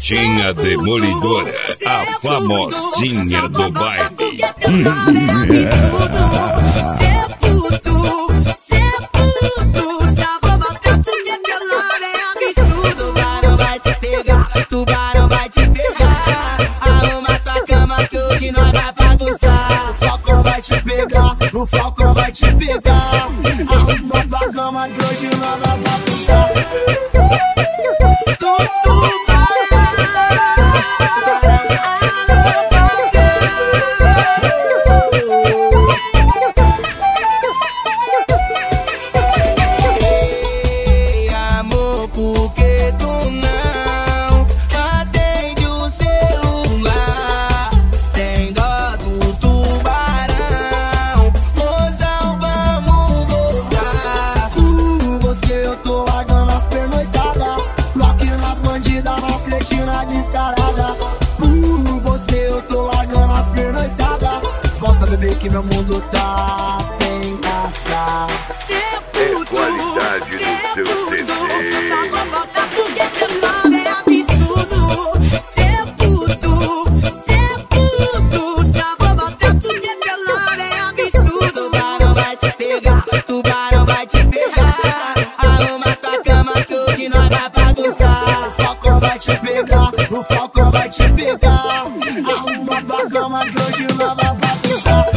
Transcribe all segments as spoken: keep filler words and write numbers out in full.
Carretinha demolidora, a famosinha do baile. Tubarão vai te pegar, arruma tua cama que hoje nós vai bagunçar. O Falcão vai te pegar, o Falcão vai te pegar, arruma tua cama que hoje nós vai bagunçar. Ei, amor, por que tu não atende o celular? Tem dó do tubarão, mozão, vamos voltar. Por você eu tô largando as pernoitadas, bloque nas bandidas, nas cretinas descaradas. Por você eu tô largando as pernoitadas, volta bebê que meu mundo tá sem graça. É qualidade do seu C D. Só vou voltar porque teu nome é absurdo. Seu puto, seu puto. Só vou voltar porque teu nome é absurdo. Tubarão vai te pegar, tubarão vai te pegar, arruma tua cama que hoje nós vai bagunçar. O Falcão vai te pegar, o Falcão vai te pegar, arruma tua cama que hoje nós vai bagunçar.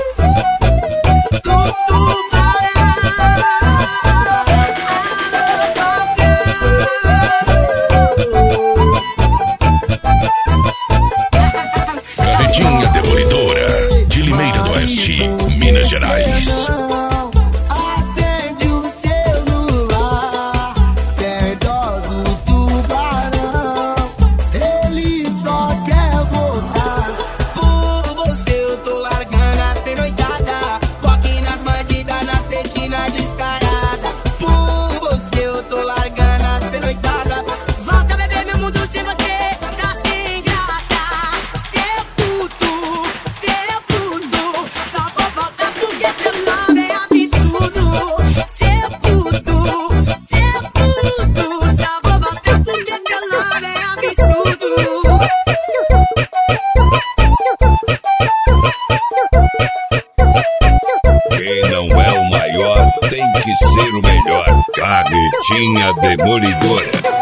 Carretinha demolidora, de Limeira do Oeste, Minas Gerais. Atende o celular, tem dó do tubarão, ele só quer voltar. Por você eu tô largando as pernoitadas, bloque nas bandidas, nas cretinas descaradas. Por você eu tô largando as pernoitadas. Volta beber meu mundo sem você, tá sem graça. Seu puto, seu puto. Só vou voltar porque teu nome é absurdo. Seu puto, seu puto. Só vou voltar porque teu nome é absurdo. Quem não é o maior tem que ser o melhor. Carretinha demolidora.